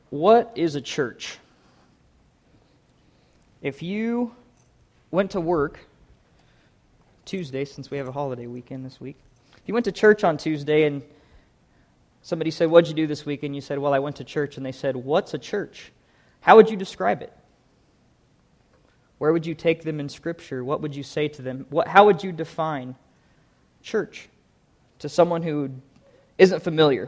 What is a church? If you went to work Tuesday, since we have a holiday weekend this week, if you went to church on Tuesday and somebody said, "What'd you do this week?" and you said, "Well, I went to church," and they said, "What's a church?" How would you describe it? Where would you take them in Scripture? What would you say to them? How would you define church to someone who isn't familiar?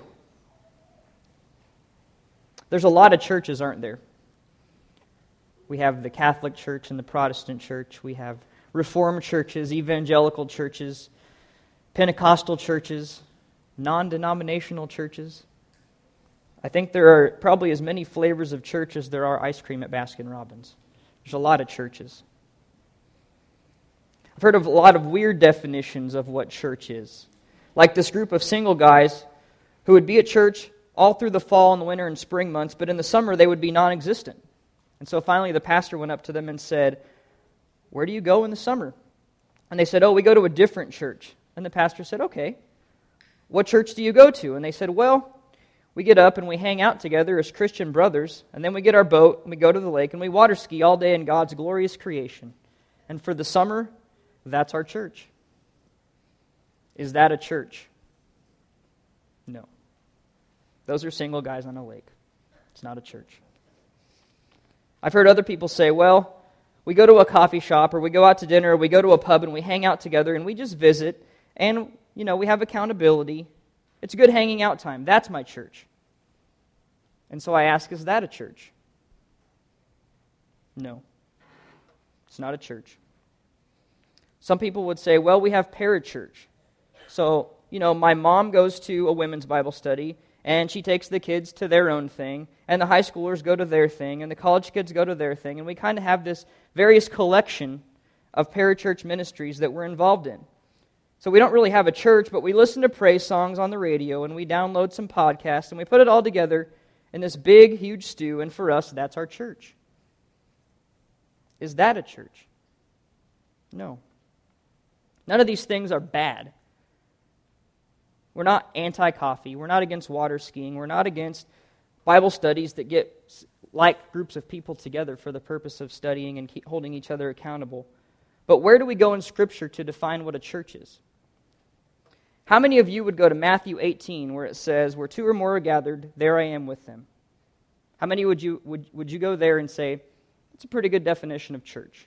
There's a lot of churches, aren't there? We have the Catholic Church and the Protestant Church. We have Reformed churches, evangelical churches, Pentecostal churches, non-denominational churches. I think there are probably as many flavors of church as there are ice cream at Baskin-Robbins. There's a lot of churches. I've heard of a lot of weird definitions of what church is. Like this group of single guys who would be at church all through the fall and the winter and spring months, but in the summer they would be non-existent. And so finally the pastor went up to them and said, "Where do you go in the summer?" And they said, "Oh, we go to a different church." And the pastor said, "Okay, what church do you go to?" And they said, "Well, we get up and we hang out together as Christian brothers, and then we get our boat and we go to the lake and we water ski all day in God's glorious creation. And for the summer, that's our church." Is that a church? No. Those are single guys on a lake. It's not a church. I've heard other people say, "Well, we go to a coffee shop or we go out to dinner or we go to a pub and we hang out together and we just visit and, we have accountability. It's a good hanging out time. That's my church." And so I ask, is that a church? No. It's not a church. Some people would say, "Well, we have parachurch. So, my mom goes to a women's Bible study, and she takes the kids to their own thing, and the high schoolers go to their thing, and the college kids go to their thing, and we kind of have this various collection of parachurch ministries that we're involved in. So we don't really have a church, but we listen to praise songs on the radio, and we download some podcasts, and we put it all together in this big, huge stew, and for us, that's our church." Is that a church? No. None of these things are bad. We're not anti-coffee. We're not against water skiing. We're not against Bible studies that get like groups of people together for the purpose of studying and holding each other accountable. But where do we go in Scripture to define what a church is? How many of you would go to Matthew 18 where it says, "Where two or more are gathered, there I am with them"? How many would you go there and say, "That's a pretty good definition of church"?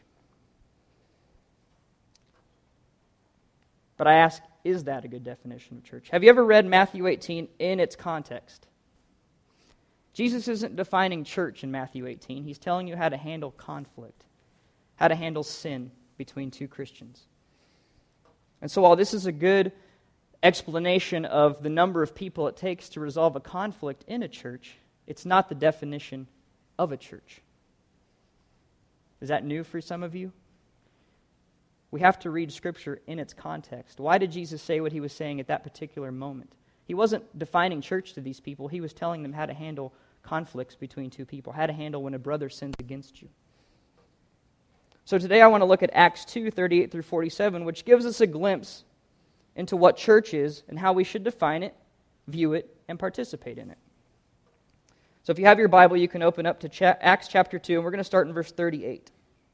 But I ask, is that a good definition of church? Have you ever read Matthew 18 in its context? Jesus isn't defining church in Matthew 18. He's telling you how to handle conflict, how to handle sin between two Christians. And so while this is a good explanation of the number of people it takes to resolve a conflict in a church, it's not the definition of a church. Is that new for some of you? We have to read Scripture in its context. Why did Jesus say what he was saying at that particular moment? He wasn't defining church to these people. He was telling them how to handle conflicts between two people, how to handle when a brother sins against you. So today I want to look at Acts 2, 38 through 47, which gives us a glimpse into what church is and how we should define it, view it, and participate in it. So if you have your Bible, you can open up to Acts chapter 2, and we're going to start in verse 38.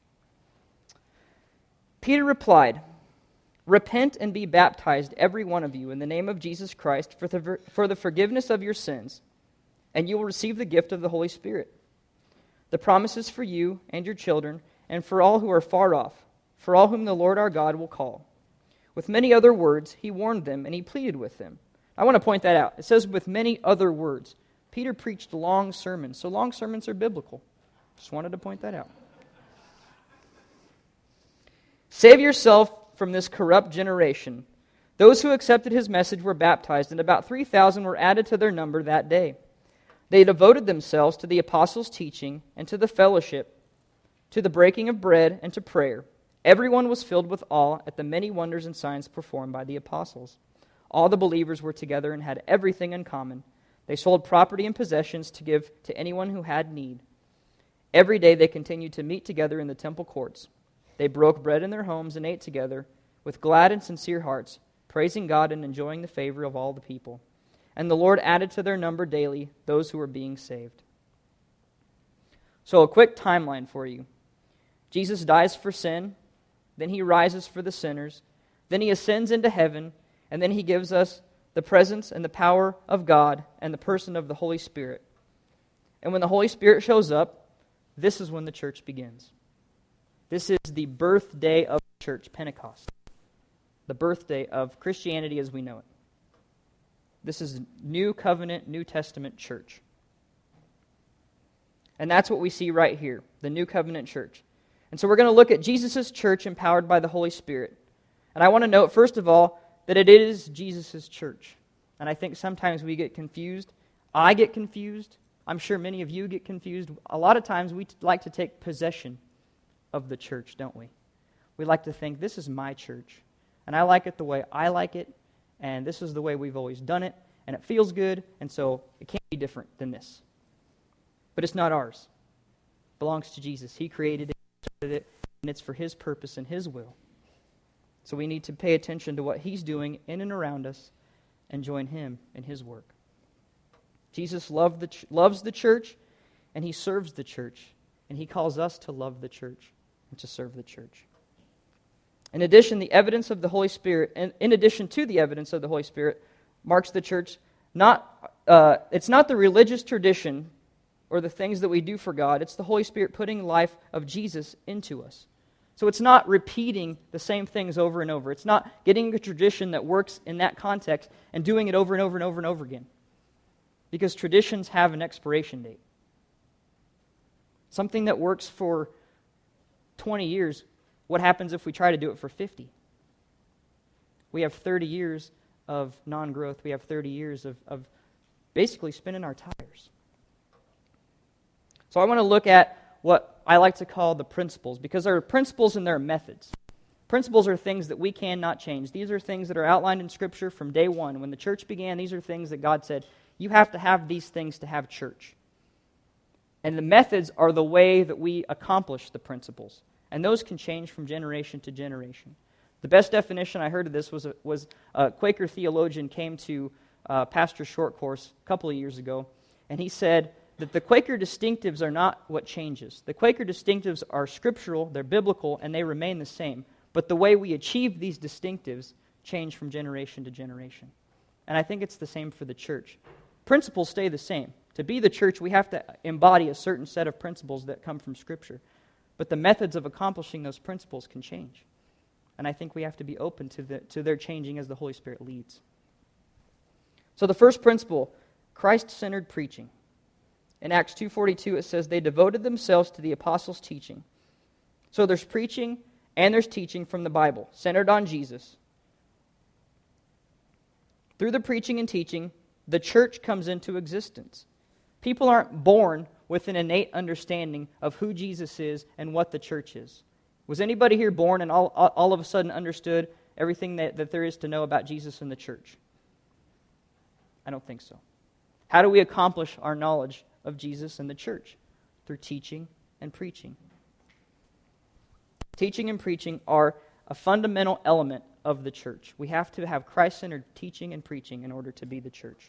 Peter replied, "Repent and be baptized, every one of you, in the name of Jesus Christ for the forgiveness of your sins, and you will receive the gift of the Holy Spirit. The promise is for you and your children, and for all who are far off, for all whom the Lord our God will call." With many other words, he warned them, and he pleaded with them. I want to point that out. It says, with many other words. Peter preached long sermons, so long sermons are biblical. Just wanted to point that out. "Save yourself from this corrupt generation." Those who accepted his message were baptized, and about 3,000 were added to their number that day. They devoted themselves to the apostles' teaching and to the fellowship, to the breaking of bread and to prayer. Everyone was filled with awe at the many wonders and signs performed by the apostles. All the believers were together and had everything in common. They sold property and possessions to give to anyone who had need. Every day they continued to meet together in the temple courts. They broke bread in their homes and ate together with glad and sincere hearts, praising God and enjoying the favor of all the people. And the Lord added to their number daily those who were being saved. So a quick timeline for you. Jesus dies for sin, then he rises for the sinners, then he ascends into heaven, and then he gives us the presence and the power of God and the person of the Holy Spirit. And when the Holy Spirit shows up, this is when the church begins. This is the birthday of the church, Pentecost. The birthday of Christianity as we know it. This is New Covenant, New Testament church. And that's what we see right here, the New Covenant church. And so we're going to look at Jesus' church empowered by the Holy Spirit. And I want to note, first of all, that it is Jesus' church. And I think sometimes we get confused. I get confused. I'm sure many of you get confused. A lot of times we like to take possession of the church, don't we? We like to think, this is my church, and I like it the way I like it, and this is the way we've always done it, and it feels good, and so it can't be different than this. But it's not ours. It belongs to Jesus. He created it, started it, and it's for His purpose and His will. So we need to pay attention to what He's doing in and around us and join Him in His work. Jesus loves the church, and He serves the church, and He calls us to love the church and to serve the church. In addition, the evidence of the Holy Spirit, and in addition to the evidence of the Holy Spirit, marks the church it's not the religious tradition or the things that we do for God. It's the Holy Spirit putting the life of Jesus into us. So it's not repeating the same things over and over. It's not getting a tradition that works in that context and doing it over and over and over and over again. Because traditions have an expiration date. Something that works for 20 years, what happens if we try to do it for 50? We have 30 years of non-growth. We have 30 years of basically spinning our tires. So I want to look at what I like to call the principles, because there are principles and there are methods. Principles are things that we cannot change. These are things that are outlined in Scripture from day one. When the church began, these are things that God said, you have to have these things to have church. And the methods are the way that we accomplish the principles. And those can change from generation to generation. The best definition I heard of this was a Quaker theologian came to Pastor Short Course a couple of years ago, and he said that the Quaker distinctives are not what changes. The Quaker distinctives are scriptural, they're biblical, and they remain the same. But the way we achieve these distinctives change from generation to generation. And I think it's the same for the church. Principles stay the same. To be the church, we have to embody a certain set of principles that come from Scripture. But the methods of accomplishing those principles can change. And I think we have to be open to their changing as the Holy Spirit leads. So the first principle, Christ-centered preaching. In Acts 2:42 it says, they devoted themselves to the apostles' teaching. So there's preaching and there's teaching from the Bible, centered on Jesus. Through the preaching and teaching, the church comes into existence. People aren't born with an innate understanding of who Jesus is and what the church is. Was anybody here born and all of a sudden understood everything that there is to know about Jesus and the church? I don't think so. How do we accomplish our knowledge of Jesus and the church? Through teaching and preaching. Teaching and preaching are a fundamental element of the church. We have to have Christ-centered teaching and preaching in order to be the church.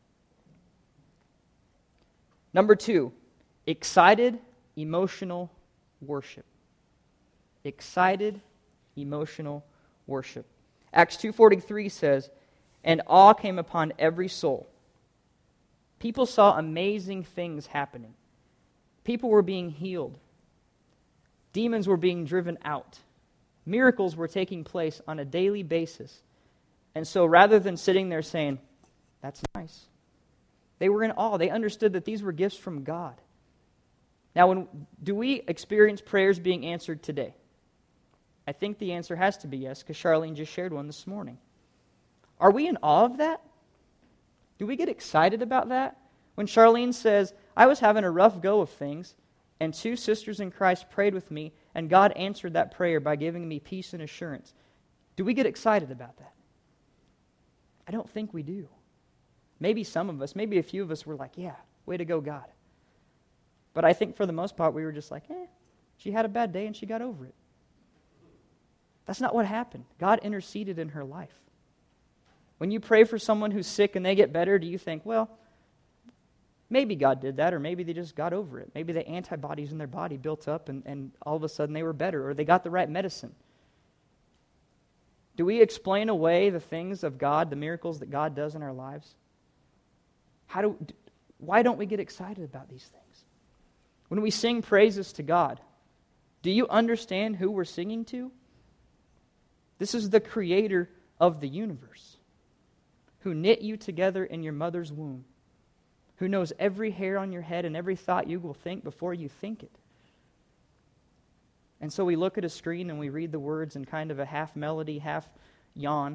Number 2, excited, emotional worship. Excited, emotional worship. Acts 2:43 says, and awe came upon every soul. People saw amazing things happening. People were being healed. Demons were being driven out. Miracles were taking place on a daily basis. And so rather than sitting there saying, that's nice, they were in awe. They understood that these were gifts from God. Now, do we experience prayers being answered today? I think the answer has to be yes, because Charlene just shared one this morning. Are we in awe of that? Do we get excited about that? When Charlene says, I was having a rough go of things, and 2 sisters in Christ prayed with me, and God answered that prayer by giving me peace and assurance. Do we get excited about that? I don't think we do. Maybe some of us, maybe a few of us were like, yeah, way to go, God. But I think for the most part, we were just like, she had a bad day and she got over it. That's not what happened. God interceded in her life. When you pray for someone who's sick and they get better, do you think, well, Maybe God did that, or maybe they just got over it. Maybe the antibodies in their body built up and all of a sudden they were better, or they got the right medicine. Do we explain away the things of God, the miracles that God does in our lives? Why don't we get excited about these things? When we sing praises to God, do you understand who we're singing to? This is the creator of the universe, who knit you together in your mother's womb, who knows every hair on your head and every thought you will think before you think it. And so we look at a screen and we read the words in kind of a half melody, half yawn.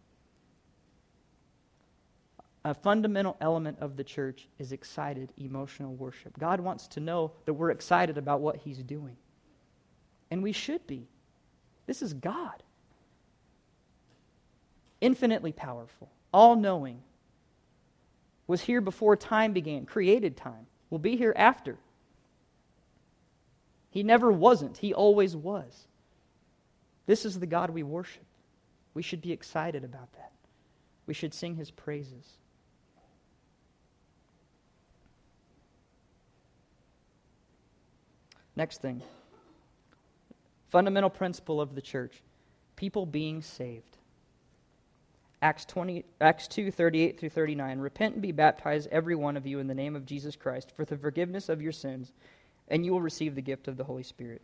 A fundamental element of the church is excited, emotional worship. God wants to know that we're excited about what He's doing. And we should be. This is God. Infinitely powerful, all-knowing, was here before time began, created time, will be here after. He never wasn't, He always was. This is the God we worship. We should be excited about that. We should sing His praises. Next thing. Fundamental principle of the church. People being saved. Acts 2:38 through 39. Repent and be baptized, every one of you, in the name of Jesus Christ, for the forgiveness of your sins, and you will receive the gift of the Holy Spirit.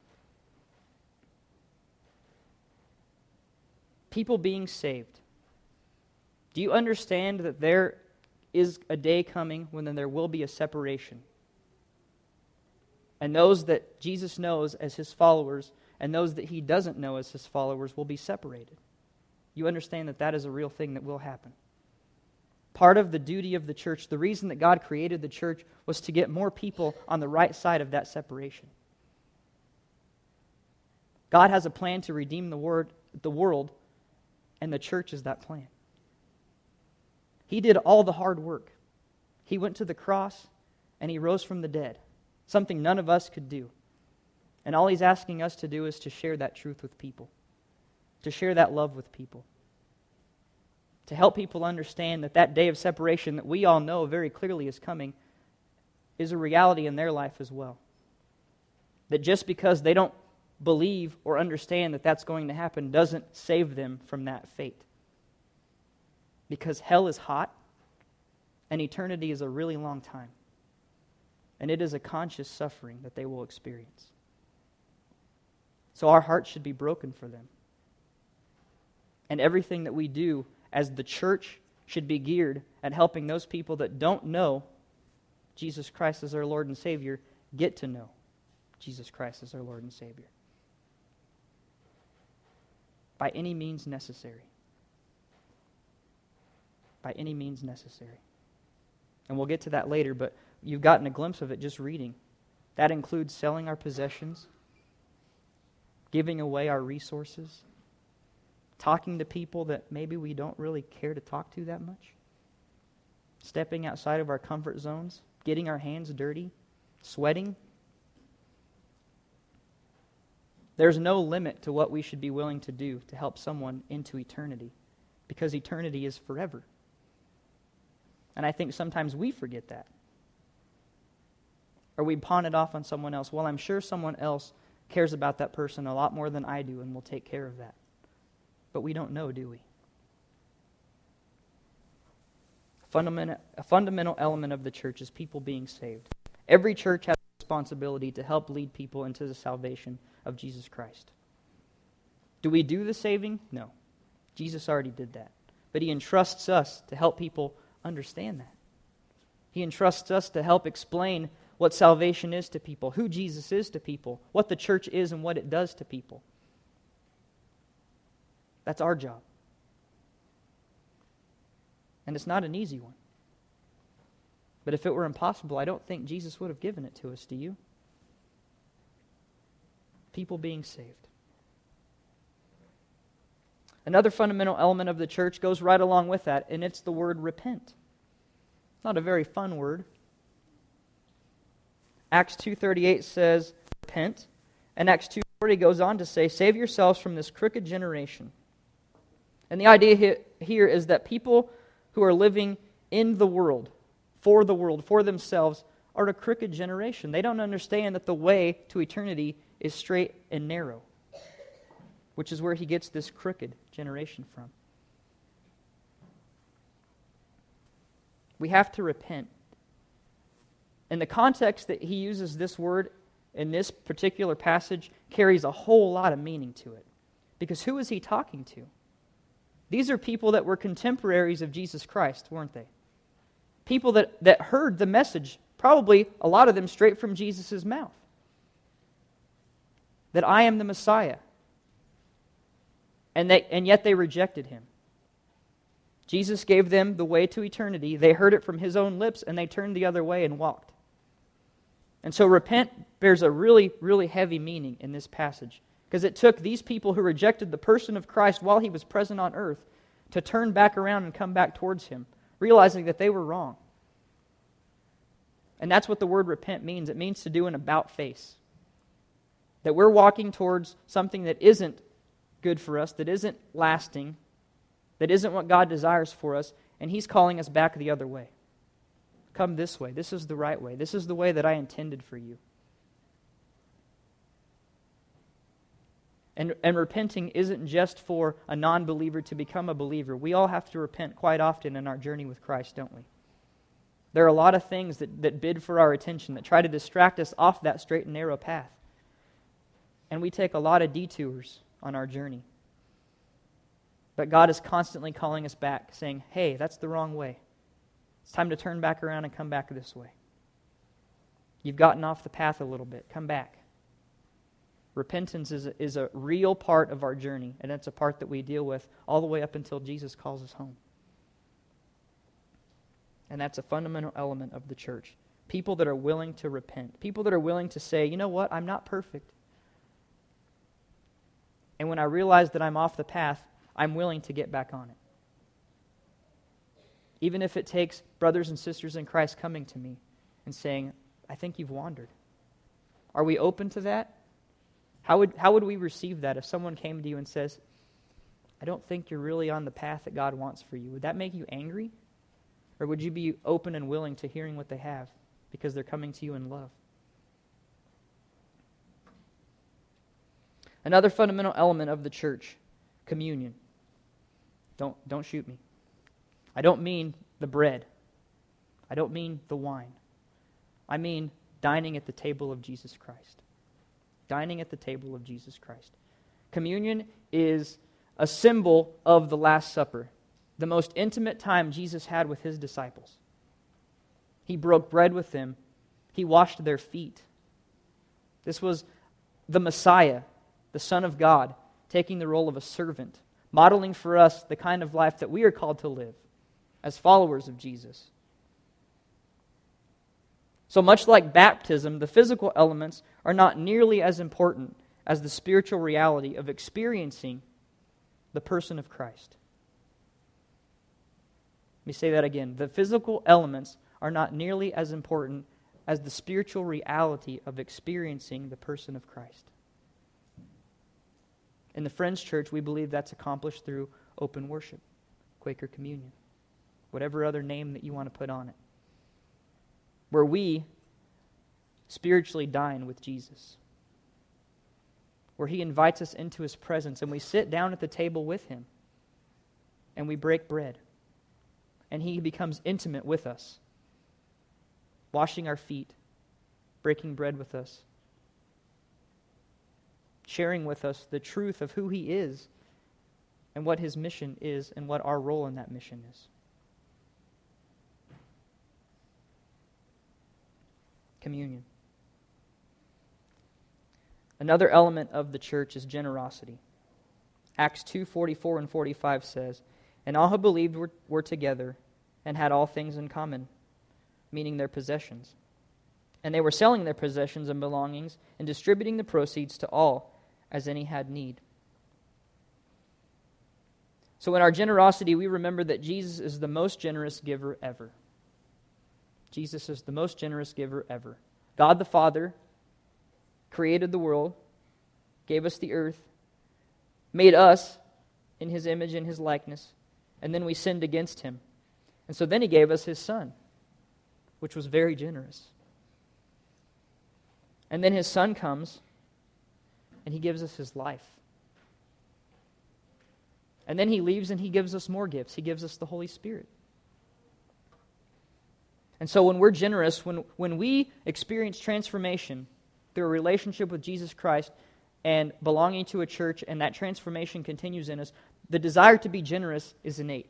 People being saved. Do you understand that there is a day coming when then there will be a separation? And those that Jesus knows as His followers and those that He doesn't know as His followers will be separated. You understand that that is a real thing that will happen. Part of the duty of the church, the reason that God created the church, was to get more people on the right side of that separation. God has a plan to redeem the world, and the church is that plan. He did all the hard work. He went to the cross, and He rose from the dead, something none of us could do. And all He's asking us to do is to share that truth with people, to share that love with people, to help people understand that that day of separation that we all know very clearly is coming is a reality in their life as well. That just because they don't believe or understand that that's going to happen doesn't save them from that fate. Because hell is hot, and eternity is a really long time. And it is a conscious suffering that they will experience. So our hearts should be broken for them. And everything that we do as the church should be geared at helping those people that don't know Jesus Christ as their Lord and Savior get to know Jesus Christ as their Lord and Savior. By any means necessary. By any means necessary. And we'll get to that later, but you've gotten a glimpse of it just reading. That includes selling our possessions, giving away our resources, talking to people that maybe we don't really care to talk to that much, stepping outside of our comfort zones, getting our hands dirty, sweating. There's no limit to what we should be willing to do to help someone into eternity, because eternity is forever. And I think sometimes we forget that. Or we pawn it off on someone else. Well, I'm sure someone else cares about that person a lot more than I do and will take care of that. But we don't know, do we? A fundamental element of the church is people being saved. Every church has a responsibility to help lead people into the salvation of Jesus Christ. Do we do the saving? No. Jesus already did that. But He entrusts us to help people understand that. He entrusts us to help explain what salvation is to people, who Jesus is to people, what the church is and what it does to people. That's our job. And it's not an easy one. But if it were impossible, I don't think Jesus would have given it to us, do you? People being saved. Another fundamental element of the church goes right along with that, and it's the word repent. Not a very fun word. Acts 2:38 says, repent. And Acts 2:40 goes on to say, save yourselves from this crooked generation. And the idea here is that people who are living in the world for the world, for themselves, are a crooked generation. They don't understand that the way to eternity is straight and narrow, which is where he gets this crooked generation from. We have to repent. And the context that he uses this word in this particular passage carries a whole lot of meaning to it. Because who is he talking to? These are people that were contemporaries of Jesus Christ, weren't they? People that heard the message, probably a lot of them straight from Jesus' mouth. That I am the Messiah. And yet they rejected him. Jesus gave them the way to eternity. They heard it from his own lips, and they turned the other way and walked. And so repent bears a really, really heavy meaning in this passage, because it took these people who rejected the person of Christ while he was present on earth to turn back around and come back towards him, realizing that they were wrong. And that's what the word repent means. It means to do an about face. That we're walking towards something that isn't good for us, that isn't lasting, that isn't what God desires for us, and he's calling us back the other way. Come this way. This is the right way. This is the way that I intended for you. And repenting isn't just for a non-believer to become a believer. We all have to repent quite often in our journey with Christ, don't we? There are a lot of things that bid for our attention, that try to distract us off that straight and narrow path. And we take a lot of detours on our journey. But God is constantly calling us back, saying, hey, that's the wrong way. It's time to turn back around and come back this way. You've gotten off the path a little bit. Come back. Repentance is a real part of our journey, and it's a part that we deal with all the way up until Jesus calls us home. And that's a fundamental element of the church. People that are willing to repent. People that are willing to say, you know what, I'm not perfect. And when I realize that I'm off the path, I'm willing to get back on it. Even if it takes brothers and sisters in Christ coming to me and saying, I think you've wandered. Are we open to that? How would we receive that if someone came to you and says, I don't think you're really on the path that God wants for you? Would that make you angry? Or would you be open and willing to hearing what they have because they're coming to you in love? Another fundamental element of the church, communion. Don't shoot me. I don't mean the bread. I don't mean the wine. I mean dining at the table of Jesus Christ. Dining at the table of Jesus Christ. Communion is a symbol of the Last Supper, the most intimate time Jesus had with his disciples. He broke bread with them. He washed their feet. This was the Messiah, the Son of God, taking the role of a servant, modeling for us the kind of life that we are called to live as followers of Jesus. So much like baptism, the physical elements are not nearly as important as the spiritual reality of experiencing the person of Christ. Let me say that again. The physical elements are not nearly as important as the spiritual reality of experiencing the person of Christ. In the Friends Church, we believe that's accomplished through open worship, Quaker communion, whatever other name that you want to put on it, where we spiritually dine with Jesus, where he invites us into his presence and we sit down at the table with him and we break bread and he becomes intimate with us, washing our feet, breaking bread with us, sharing with us the truth of who he is and what his mission is and what our role in that mission is. Communion. Another element of the church is generosity. Acts 2:44 and 45 says, "And all who believed were together and had all things in common," meaning their possessions. "And they were selling their possessions and belongings and distributing the proceeds to all as any had need." So in our generosity, we remember that Jesus is the most generous giver ever. Jesus is the most generous giver ever. God the Father created the world, gave us the earth, made us in his image and his likeness, and then we sinned against him. And so then he gave us his Son. which was very generous. And then his Son comes, and he gives us his life. And then he leaves and he gives us more gifts. He gives us the Holy Spirit. And so when we're generous, when we experience transformation through a relationship with Jesus Christ and belonging to a church, and that transformation continues in us, the desire to be generous is innate.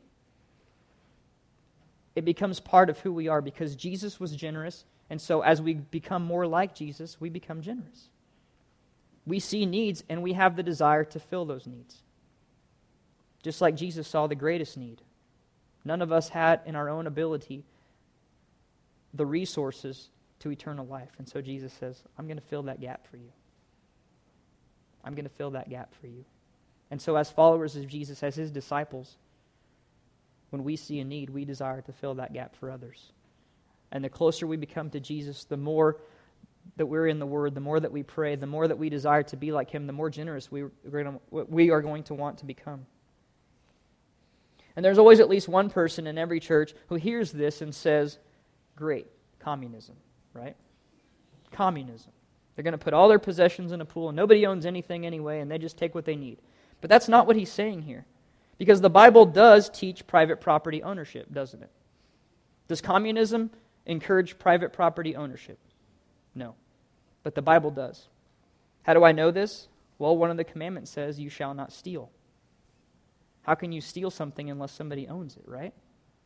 It becomes part of who we are because Jesus was generous, and so as we become more like Jesus, we become generous. We see needs, and we have the desire to fill those needs. Just like Jesus saw the greatest need. None of us had in our own ability the resources to eternal life. And so Jesus says, I'm going to fill that gap for you. I'm going to fill that gap for you. And so as followers of Jesus, as his disciples, when we see a need, we desire to fill that gap for others. And the closer we become to Jesus, the more that we're in the Word, the more that we pray, the more that we desire to be like him, the more generous we are going to want to become. And there's always at least one person in every church who hears this and says, great, communism, right? Communism. They're going to put all their possessions in a pool, and nobody owns anything anyway, and they just take what they need. But that's not what he's saying here. Because the Bible does teach private property ownership, doesn't it? Does communism encourage private property ownership? No. But the Bible does. How do I know this? Well, one of the commandments says, you shall not steal. How can you steal something unless somebody owns it, right?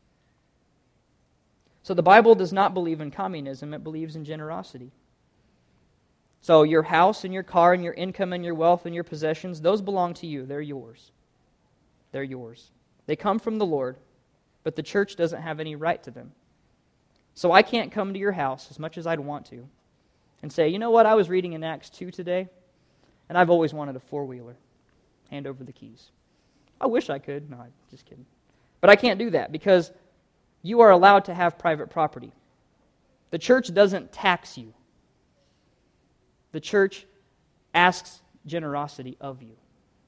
So the Bible does not believe in communism, it believes in generosity. So your house and your car and your income and your wealth and your possessions, those belong to you. They're yours. They're yours. They come from the Lord, but the church doesn't have any right to them. So I can't come to your house as much as I'd want to and say, you know what, I was reading in Acts 2 today, and I've always wanted a four-wheeler. Hand over the keys. I wish I could. No, I'm just kidding. But I can't do that because you are allowed to have private property. The church doesn't tax you. The church asks generosity of you.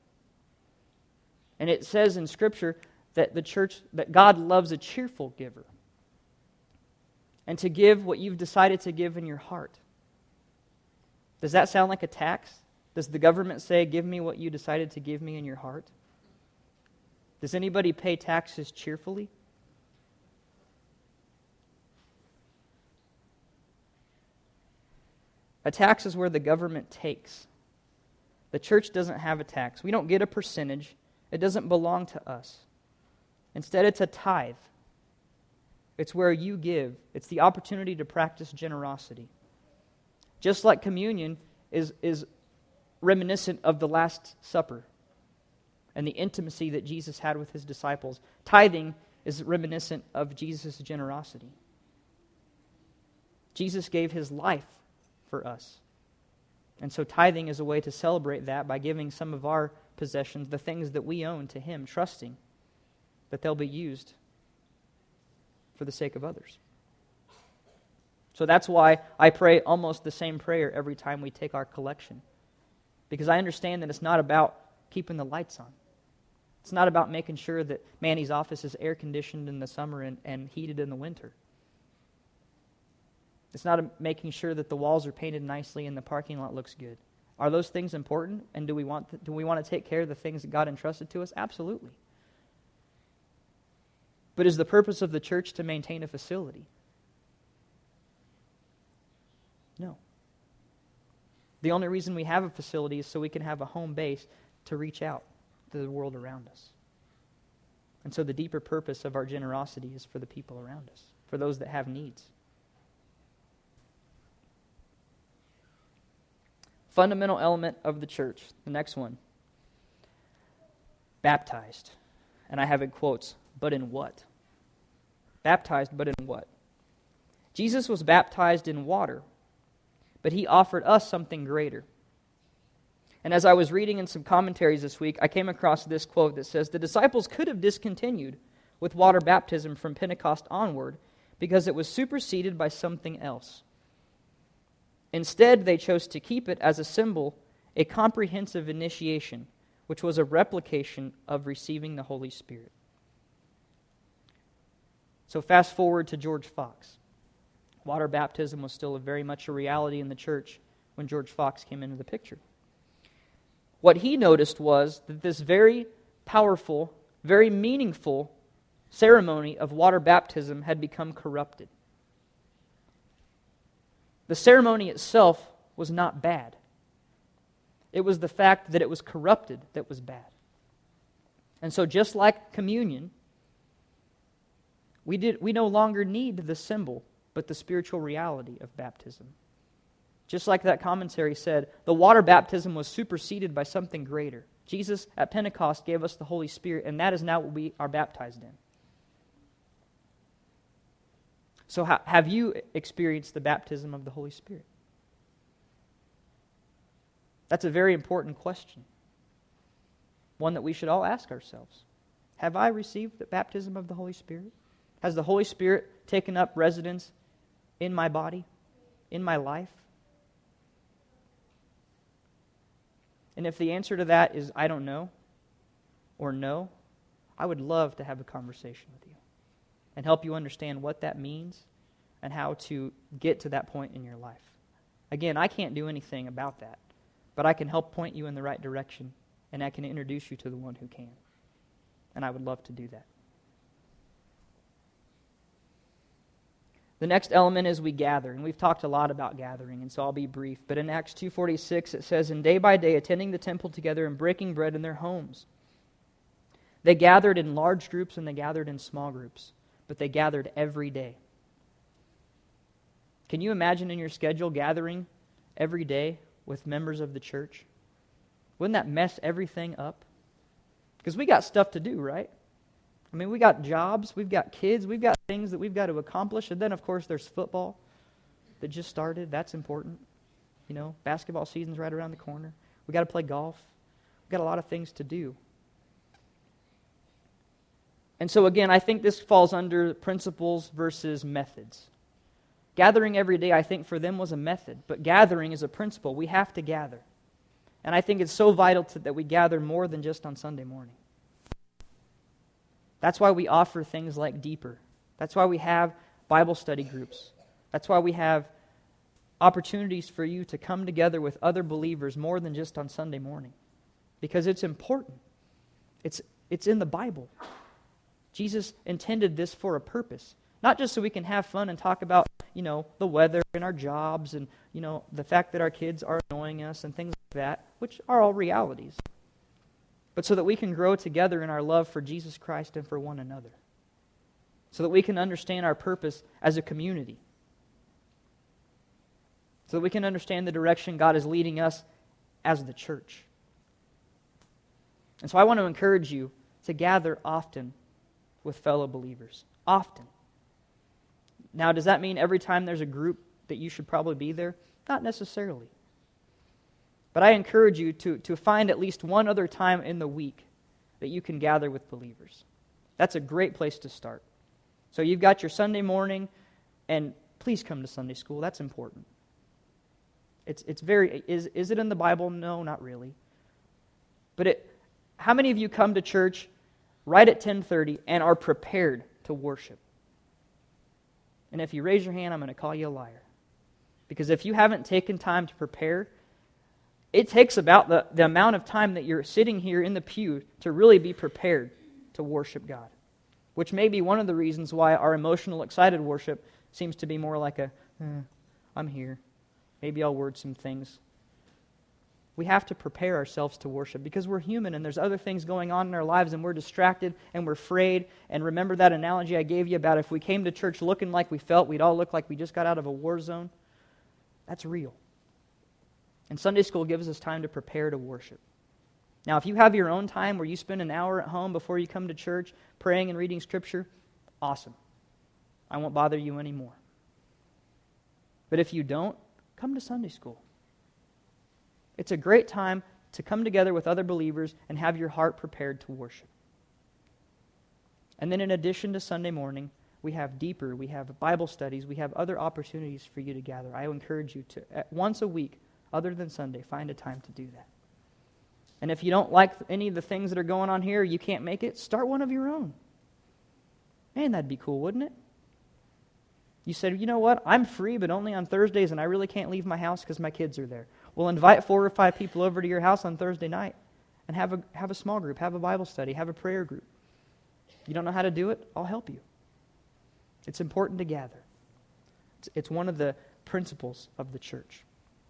And it says in Scripture that that God loves a cheerful giver. And to give what you've decided to give in your heart. Does that sound like a tax? Does the government say, give me what you decided to give me in your heart? Does anybody pay taxes cheerfully? A tax is where the government takes. The church doesn't have a tax. We don't get a percentage. It doesn't belong to us. Instead, it's a tithe. It's where you give. It's the opportunity to practice generosity. Just like communion is reminiscent of the Last Supper and the intimacy that Jesus had with his disciples. Tithing is reminiscent of Jesus' generosity. Jesus gave his life for us. And so tithing is a way to celebrate that by giving some of our possessions, the things that we own, to him, trusting that they'll be used for the sake of others. So that's why I pray almost the same prayer every time we take our collection. Because I understand that it's not about keeping the lights on. It's not about making sure that Manny's office is air-conditioned in the summer and heated in the winter. It's not making sure that the walls are painted nicely and the parking lot looks good. Are those things important? And do we want to take care of the things that God entrusted to us? Absolutely. But is the purpose of the church to maintain a facility? No. The only reason we have a facility is so we can have a home base to reach out to the world around us. And so the deeper purpose of our generosity is for the people around us, for those that have needs. Fundamental element of the church, the next one. Baptized. And I have in quotes, but in what? Baptized, but in what? Jesus was baptized in water, but he offered us something greater. And as I was reading in some commentaries this week, I came across this quote that says, the disciples could have discontinued with water baptism from Pentecost onward because it was superseded by something else. Instead, they chose to keep it as a symbol, a comprehensive initiation, which was a replication of receiving the Holy Spirit. So fast forward to George Fox. Water baptism was still very much a reality in the church when George Fox came into the picture. What he noticed was that this very powerful, very meaningful ceremony of water baptism had become corrupted. The ceremony itself was not bad. It was the fact that it was corrupted that was bad. And so just like communion, we no longer need the symbol, but the spiritual reality of baptism. Just like that commentary said, the water baptism was superseded by something greater. Jesus at Pentecost gave us the Holy Spirit, and that is now what we are baptized in. So have you experienced the baptism of the Holy Spirit? That's a very important question. One that we should all ask ourselves. Have I received the baptism of the Holy Spirit? Has the Holy Spirit taken up residence in my body, in my life? And if the answer to that is I don't know, or no, I would love to have a conversation with you and help you understand what that means and how to get to that point in your life. Again, I can't do anything about that, but I can help point you in the right direction, and I can introduce you to the one who can. And I would love to do that. The next element is we gather, and we've talked a lot about gathering, and so I'll be brief. But in Acts 2:46 it says, "And day by day attending the temple together and breaking bread in their homes." They gathered in large groups and they gathered in small groups, but they gathered every day. Can you imagine in your schedule gathering every day with members of the church? Wouldn't that mess everything up? Because we got stuff to do, right? I mean, we got jobs, we've got kids, we've got things that we've got to accomplish. And then, of course, there's football that just started. That's important. You know, basketball season's right around the corner. We got to play golf. We've got a lot of things to do. And so, again, I think this falls under principles versus methods. Gathering every day, I think, for them was a method. But gathering is a principle. We have to gather. And I think it's so vital that we gather more than just on Sunday morning. That's why we offer things like Deeper. That's why we have Bible study groups. That's why we have opportunities for you to come together with other believers more than just on Sunday morning. Because it's important. It's in the Bible. Jesus intended this for a purpose. Not just so we can have fun and talk about, the weather and our jobs and, the fact that our kids are annoying us and things like that, which are all realities. But so that we can grow together in our love for Jesus Christ and for one another. So that we can understand our purpose as a community. So that we can understand the direction God is leading us as the church. And so I want to encourage you to gather often with fellow believers. Often. Now, does that mean every time there's a group that you should probably be there? Not necessarily. But I encourage you to find at least one other time in the week that you can gather with believers. That's a great place to start. So you've got your Sunday morning, and please come to Sunday school. That's important. It's very, is it in the Bible? No, not really. But how many of you come to church right at 10:30 and are prepared to worship? And if you raise your hand, I'm going to call you a liar. Because if you haven't taken time to prepare, it takes about the amount of time that you're sitting here in the pew to really be prepared to worship God. Which may be one of the reasons why our emotional, excited worship seems to be more like I'm here. Maybe I'll word some things. We have to prepare ourselves to worship because we're human and there's other things going on in our lives and we're distracted and we're afraid. And remember that analogy I gave you about if we came to church looking like we felt, we'd all look like we just got out of a war zone. That's real. And Sunday school gives us time to prepare to worship. Now, if you have your own time where you spend an hour at home before you come to church praying and reading Scripture, awesome. I won't bother you anymore. But if you don't, come to Sunday school. It's a great time to come together with other believers and have your heart prepared to worship. And then in addition to Sunday morning, we have Deeper, we have Bible studies, we have other opportunities for you to gather. I encourage you to, once a week, other than Sunday, find a time to do that. And if you don't like any of the things that are going on here, you can't make it, start one of your own. Man, that'd be cool, wouldn't it? You said, you know what, I'm free, but only on Thursdays, and I really can't leave my house because my kids are there. Well, invite 4 or 5 people over to your house on Thursday night and have a small group, have a Bible study, have a prayer group. You don't know how to do it? I'll help you. It's important to gather. It's one of the principles of the church.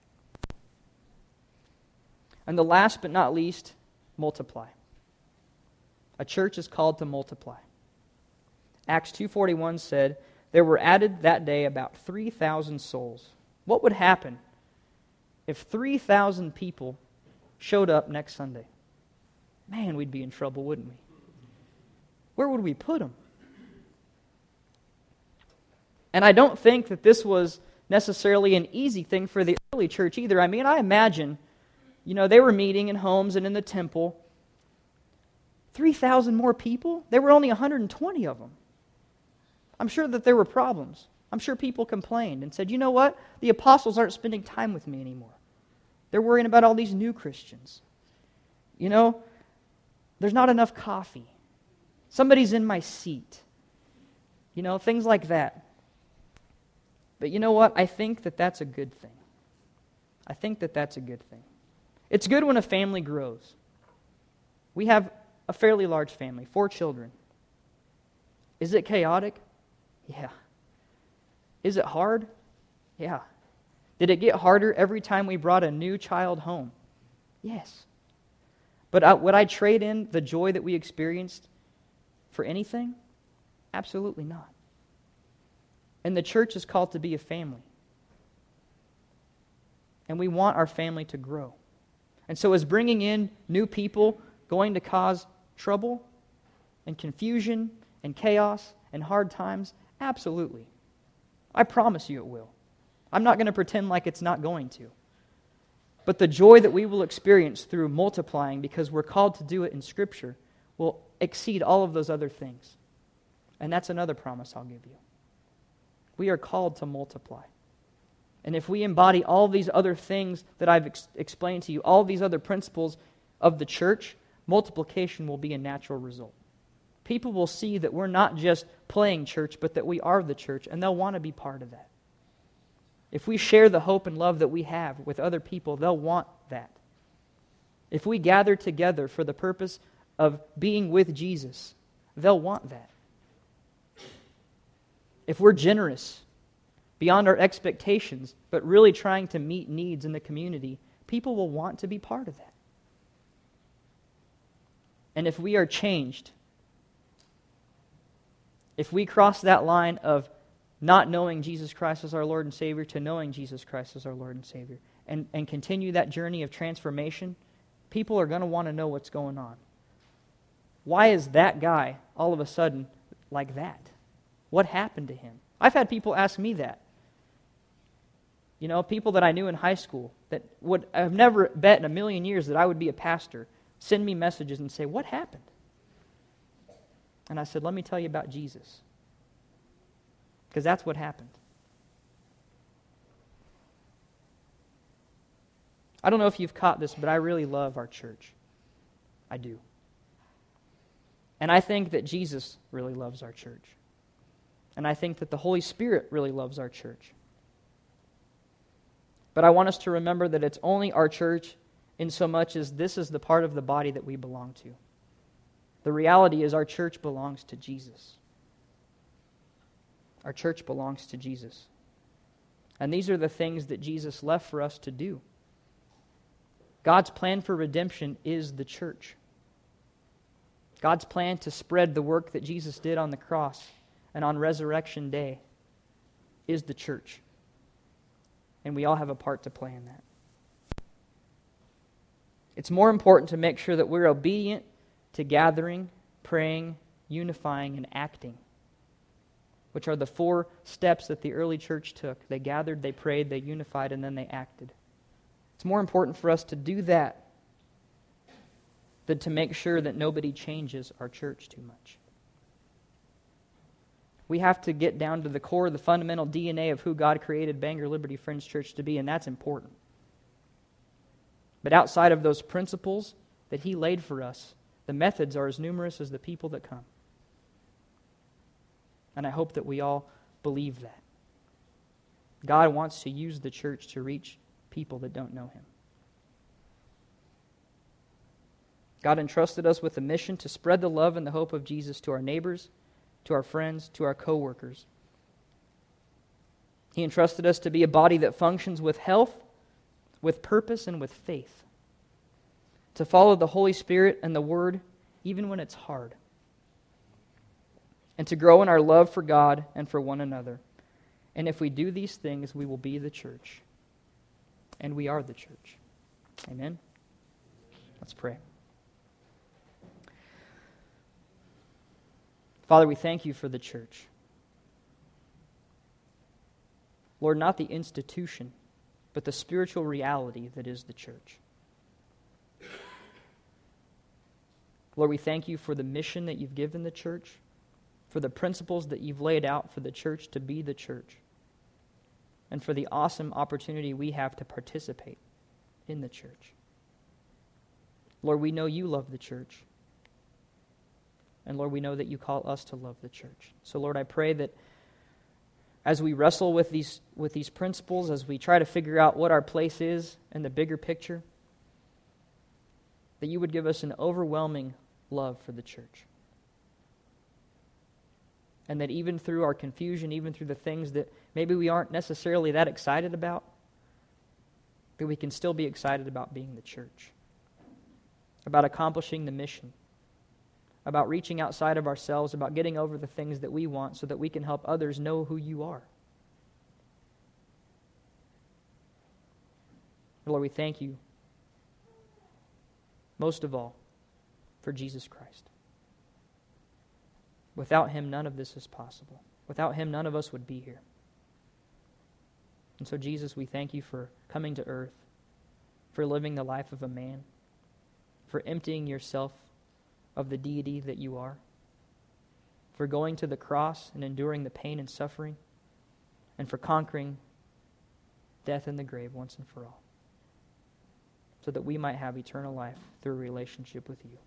And the last but not least, multiply. A church is called to multiply. Acts 2:41 said, there were added that day about 3,000 souls. What would happen if 3,000 people showed up next Sunday? Man, we'd be in trouble, wouldn't we? Where would we put them? And I don't think that this was necessarily an easy thing for the early church either. I mean, I imagine, they were meeting in homes and in the temple. 3,000 more people? There were only 120 of them. I'm sure that there were problems. I'm sure people complained and said, you know what? The apostles aren't spending time with me anymore. They're worrying about all these new Christians. There's not enough coffee. Somebody's in my seat. Things like that. But you know what? I think that that's a good thing. I think that that's a good thing. It's good when a family grows. We have a fairly large family, 4 children. Is it chaotic? Yeah. Is it hard? Yeah. Did it get harder every time we brought a new child home? Yes. But would I trade in the joy that we experienced for anything? Absolutely not. And the church is called to be a family. And we want our family to grow. And so is bringing in new people going to cause trouble and confusion and chaos and hard times? Absolutely. I promise you it will. I'm not going to pretend like it's not going to. But the joy that we will experience through multiplying, because we're called to do it in Scripture, will exceed all of those other things. And that's another promise I'll give you. We are called to multiply. And if we embody all these other things that I've explained to you, all these other principles of the church, multiplication will be a natural result. People will see that we're not just playing church, but that we are the church, and they'll want to be part of that. If we share the hope and love that we have with other people, they'll want that. If we gather together for the purpose of being with Jesus, they'll want that. If we're generous beyond our expectations, but really trying to meet needs in the community, people will want to be part of that. And if we are changed, if we cross that line of not knowing Jesus Christ as our Lord and Savior to knowing Jesus Christ as our Lord and Savior, and continue that journey of transformation, people are going to want to know what's going on. Why is that guy all of a sudden like that? What happened to him? I've had people ask me that. People that I knew in high school that would have never bet in a million years that I would be a pastor, send me messages and say, what happened? And I said, let me tell you about Jesus. Because that's what happened. I don't know if you've caught this, but I really love our church. I do. And I think that Jesus really loves our church. And I think that the Holy Spirit really loves our church. But I want us to remember that it's only our church in so much as this is the part of the body that we belong to. The reality is our church belongs to Jesus. Our church belongs to Jesus. And these are the things that Jesus left for us to do. God's plan for redemption is the church. God's plan to spread the work that Jesus did on the cross and on Resurrection Day is the church. And we all have a part to play in that. It's more important to make sure that we're obedient to gathering, praying, unifying, and acting, which are the 4 steps that the early church took. They gathered, they prayed, they unified, and then they acted. It's more important for us to do that than to make sure that nobody changes our church too much. We have to get down to the core, the fundamental DNA of who God created Bangor Liberty Friends Church to be, and that's important. But outside of those principles that He laid for us, the methods are as numerous as the people that come. And I hope that we all believe that. God wants to use the church to reach people that don't know him. God entrusted us with a mission to spread the love and the hope of Jesus to our neighbors, to our friends, to our co-workers. He entrusted us to be a body that functions with health, with purpose, and with faith. To follow the Holy Spirit and the Word even when it's hard. And to grow in our love for God and for one another. And if we do these things, we will be the church. And we are the church. Amen? Let's pray. Father, we thank you for the church. Lord, not the institution, but the spiritual reality that is the church. Lord, we thank you for the mission that you've given the church, for the principles that you've laid out for the church to be the church, and for the awesome opportunity we have to participate in the church. Lord, we know you love the church. And Lord, we know that you call us to love the church. So Lord, I pray that as we wrestle with these principles, as we try to figure out what our place is in the bigger picture, that you would give us an overwhelming love for the church. And that even through our confusion, even through the things that maybe we aren't necessarily that excited about, that we can still be excited about being the church, about accomplishing the mission, about reaching outside of ourselves, about getting over the things that we want so that we can help others know who you are. Lord, we thank you, most of all, for Jesus Christ. Without him, none of this is possible. Without him, none of us would be here. And so, Jesus, we thank you for coming to earth, for living the life of a man, for emptying yourself of the deity that you are, for going to the cross and enduring the pain and suffering, and for conquering death and the grave once and for all, so that we might have eternal life through a relationship with you.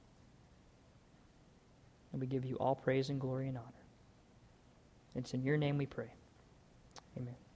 And we give you all praise and glory and honor. It's in your name we pray. Amen.